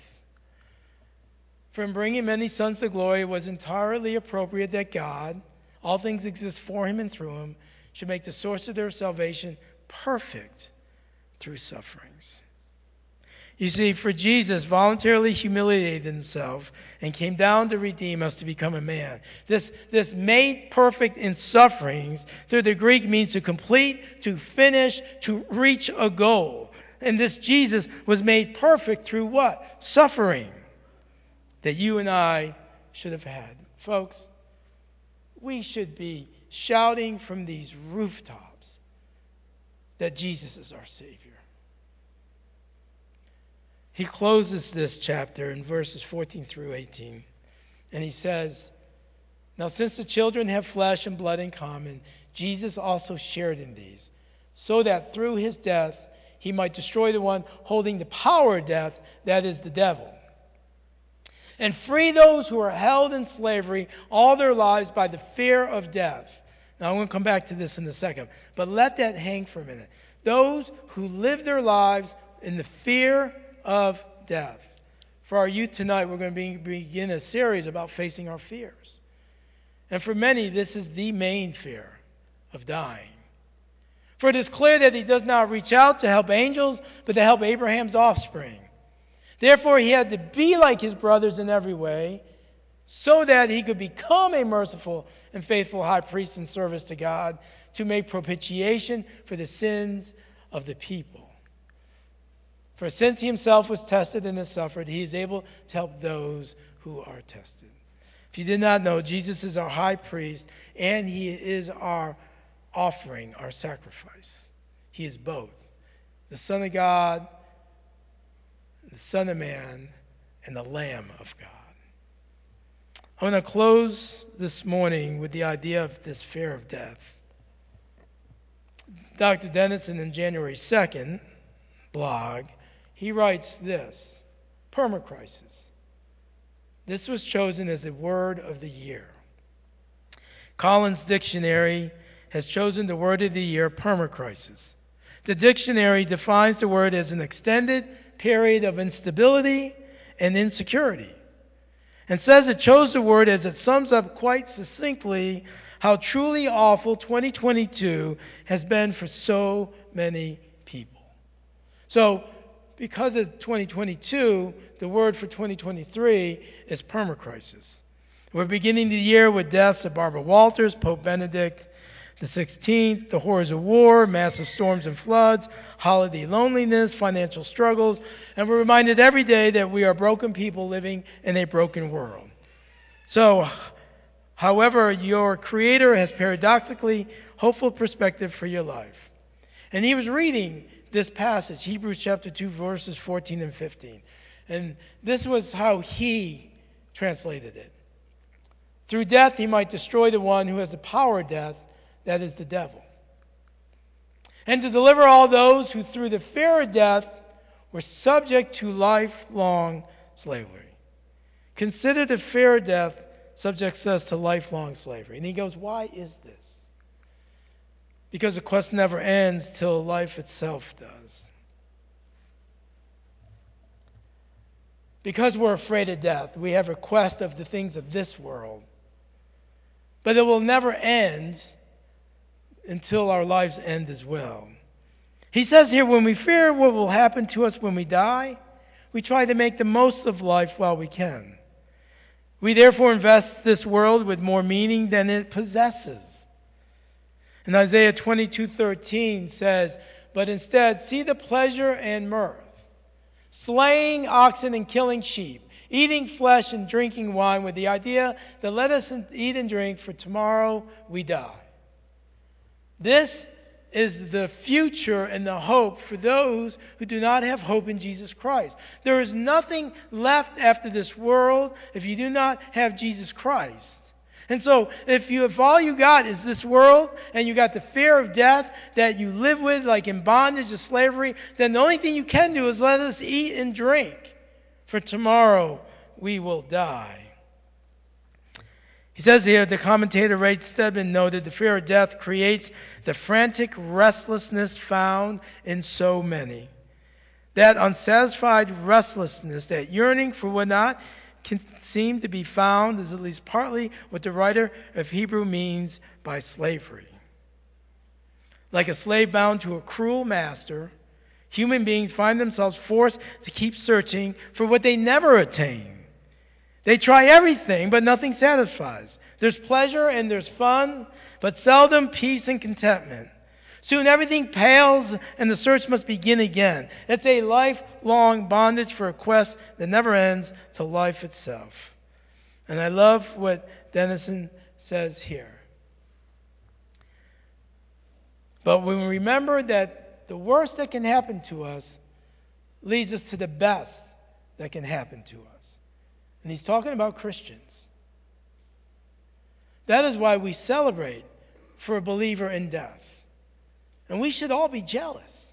For in bringing many sons to glory, it was entirely appropriate that God, all things exist for him and through him, should make the source of their salvation perfect through sufferings. You see, for Jesus voluntarily humiliated himself and came down to redeem us to become a man. This, this made perfect in sufferings, through the Greek, means to complete, to finish, to reach a goal. And this Jesus was made perfect through what? Suffering that you and I should have had. Folks, we should be shouting from these rooftops that Jesus is our Savior. He closes this chapter in verses fourteen through eighteen. And he says, now since the children have flesh and blood in common, Jesus also shared in these, so that through his death he might destroy the one holding the power of death, that is the devil, and free those who are held in slavery all their lives by the fear of death. Now I'm going to come back to this in a second, but let that hang for a minute. Those who live their lives in the fear of death. For our youth tonight, we're going to be, begin a series about facing our fears. And for many, this is the main fear of dying. For it is clear that he does not reach out to help angels, but to help Abraham's offspring. Therefore, he had to be like his brothers in every way, so that he could become a merciful and faithful high priest in service to God, to make propitiation for the sins of the people. For since he himself was tested and has suffered, he is able to help those who are tested. If you did not know, Jesus is our high priest, and he is our offering, our sacrifice. He is both the Son of God, the Son of Man, and the Lamb of God. I want to close this morning with the idea of this fear of death. Doctor Dennison, in January second blog, he writes this, permacrisis. This was chosen as the word of the year. Collins Dictionary has chosen the word of the year, permacrisis. The dictionary defines the word as an extended period of instability and insecurity, and says it chose the word as it sums up quite succinctly how truly awful twenty twenty-two has been for so many people. So, because of twenty twenty-two, the word for twenty twenty-three is permacrisis. We're beginning the year with deaths of Barbara Walters, Pope Benedict the sixteenth, the horrors of war, massive storms and floods, holiday loneliness, financial struggles, and we're reminded every day that we are broken people living in a broken world. So, however, your Creator has paradoxically hopeful perspective for your life. And he was reading this passage, Hebrews chapter two, verses fourteen and fifteen. And this was how he translated it. Through death he might destroy the one who has the power of death, that is the devil. And to deliver all those who through the fear of death were subject to lifelong slavery. Consider the fear of death subjects us to lifelong slavery. And he goes, why is this? Because the quest never ends till life itself does. Because we're afraid of death, we have a quest of the things of this world. But it will never end until our lives end as well. He says here, when we fear what will happen to us when we die, we try to make the most of life while we can. We therefore invest this world with more meaning than it possesses. And Isaiah twenty-two thirteen says, but instead see the pleasure and mirth, slaying oxen and killing sheep, eating flesh and drinking wine, with the idea that let us eat and drink, for tomorrow we die. This is the future and the hope for those who do not have hope in Jesus Christ. There is nothing left after this world if you do not have Jesus Christ. And so if you if all you got is this world and you got the fear of death that you live with like in bondage of slavery, then the only thing you can do is let us eat and drink, for tomorrow we will die. He says here, the commentator Ray Stedman noted, the fear of death creates the frantic restlessness found in so many. That unsatisfied restlessness, that yearning for what not can seem to be found, is at least partly what the writer of Hebrew means by slavery. Like a slave bound to a cruel master, human beings find themselves forced to keep searching for what they never attain. They try everything, but nothing satisfies. There's pleasure and there's fun, but seldom peace and contentment. Soon everything pales and the search must begin again. It's a lifelong bondage for a quest that never ends till life itself. And I love what Dennison says here. But when we remember that the worst that can happen to us leads us to the best that can happen to us. And he's talking about Christians. That is why we celebrate for a believer in death. And we should all be jealous.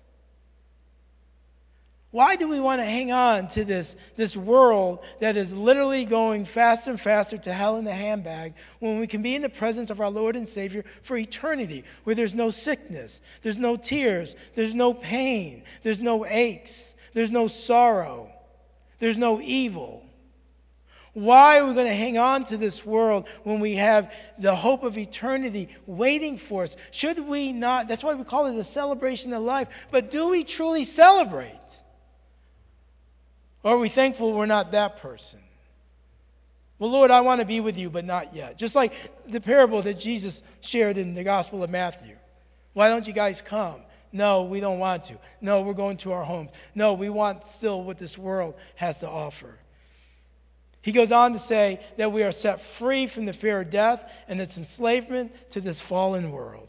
Why do we want to hang on to this, this world that is literally going faster and faster to hell in a handbag when we can be in the presence of our Lord and Savior for eternity, where there's no sickness, there's no tears, there's no pain, there's no aches, there's no sorrow, there's no evil? Why are we going to hang on to this world when we have the hope of eternity waiting for us? Should we not? That's why we call it a celebration of life. But do we truly celebrate? Or are we thankful we're not that person? Well, Lord, I want to be with you, but not yet. Just like the parable that Jesus shared in the Gospel of Matthew. Why don't you guys come? No, we don't want to. No, we're going to our homes. No, we want still what this world has to offer. He goes on to say that we are set free from the fear of death and its enslavement to this fallen world.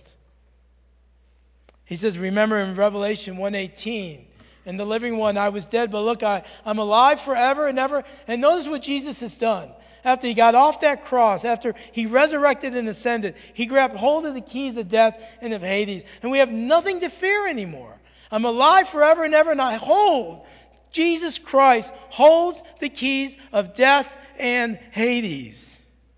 He says, remember in Revelation one eighteen, in the living one, I was dead, but look, I, I'm alive forever and ever. And notice what Jesus has done. After he got off that cross, after he resurrected and ascended, he grabbed hold of the keys of death and of Hades. And we have nothing to fear anymore. I'm alive forever and ever, and I hold Jesus Christ holds the keys of death and Hades.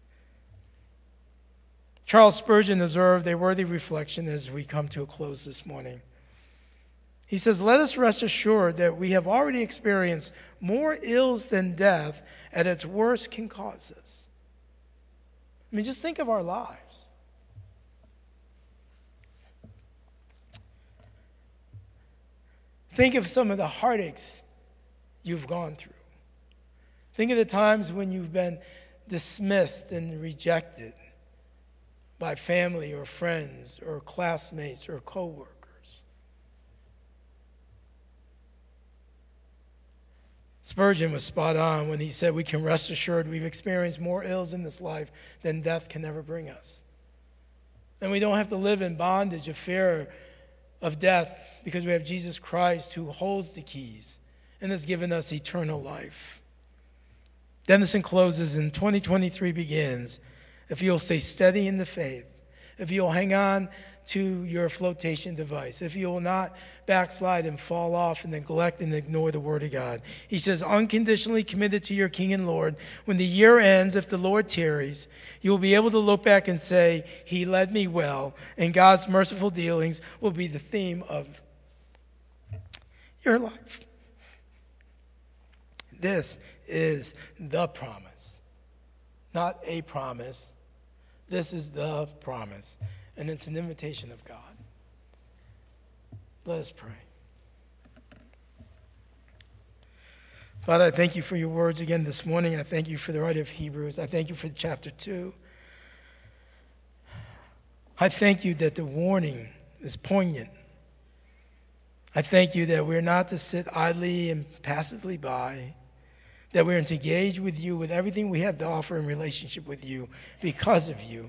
Charles Spurgeon observed a worthy reflection as we come to a close this morning. He says, let us rest assured that we have already experienced more ills than death at its worst can cause us. I mean, just think of our lives. Think of some of the heartaches you've gone through. Think of the times when you've been dismissed and rejected by family or friends or classmates or co-workers. Spurgeon was spot on when he said we can rest assured we've experienced more ills in this life than death can ever bring us. And we don't have to live in bondage of fear of death because we have Jesus Christ who holds the keys and has given us eternal life. Dennison closes and twenty twenty-three begins. If you'll stay steady in the faith, if you'll hang on to your flotation device, if you will not backslide and fall off and neglect and ignore the Word of God. He says, unconditionally committed to your King and Lord. When the year ends, if the Lord tarries, you will be able to look back and say, He led me well, and God's merciful dealings will be the theme of your life. This is the promise, not a promise. This is the promise, and it's an invitation of God. Let us pray. Father, I thank you for your words again this morning. I thank you for the writer of Hebrews. I thank you for chapter two. I thank you that the warning is poignant. I thank you that we're not to sit idly and passively by, that we're to engage with you with everything we have to offer in relationship with you because of you.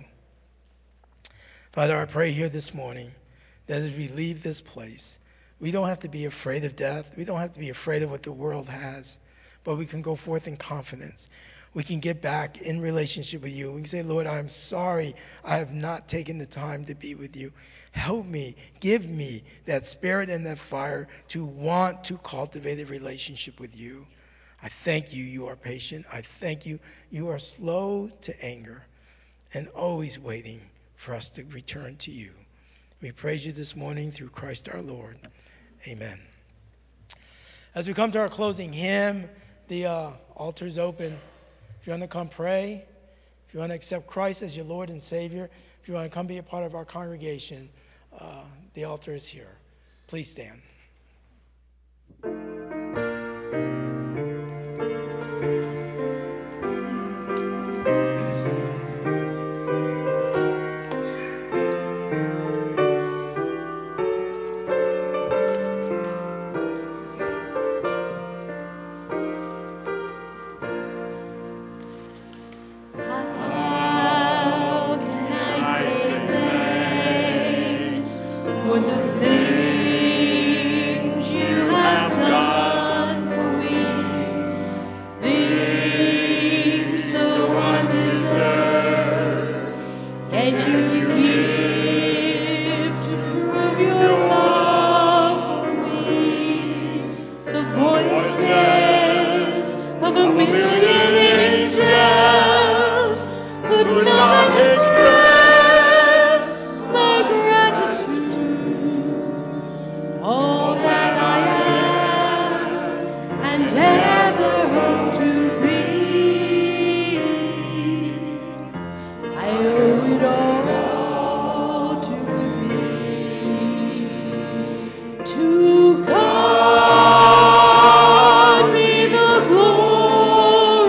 Father, I pray here this morning that as we leave this place, we don't have to be afraid of death. We don't have to be afraid of what the world has, but we can go forth in confidence. We can get back in relationship with you. We can say, Lord, I'm sorry I have not taken the time to be with you. Help me, give me that spirit and that fire to want to cultivate a relationship with you. I thank you, you are patient. I thank you, you are slow to anger and always waiting for us to return to you. We praise you this morning through Christ our Lord. Amen. As we come to our closing hymn, the uh, altar is open. If you want to come pray, if you want to accept Christ as your Lord and Savior, if you want to come be a part of our congregation, uh, the altar is here. Please stand. To God be the glory.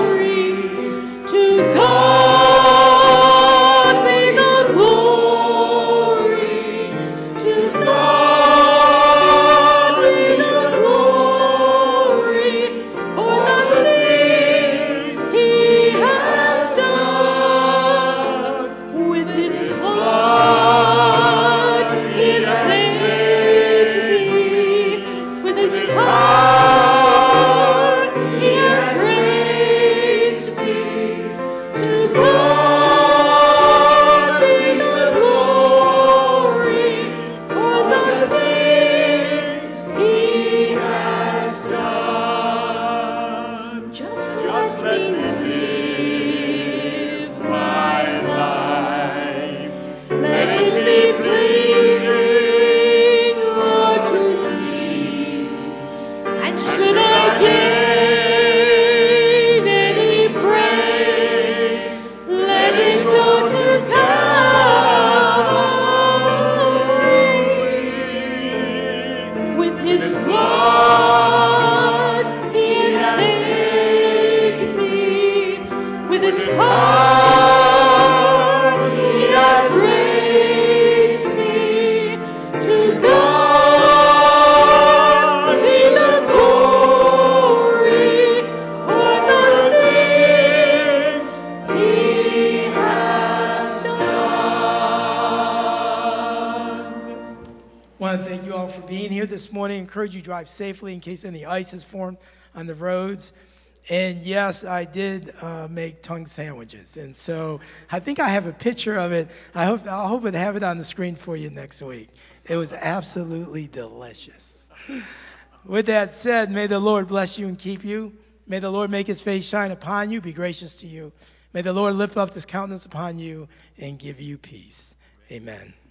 this morning. Encourage you to drive safely in case any ice is formed on the roads. And yes, I did uh, make tongue sandwiches. And so I think I have a picture of it. I hope I hope to have it on the screen for you next week. It was absolutely delicious. With that said, may the Lord bless you and keep you. May the Lord make his face shine upon you, be gracious to you. May the Lord lift up his countenance upon you and give you peace. Amen.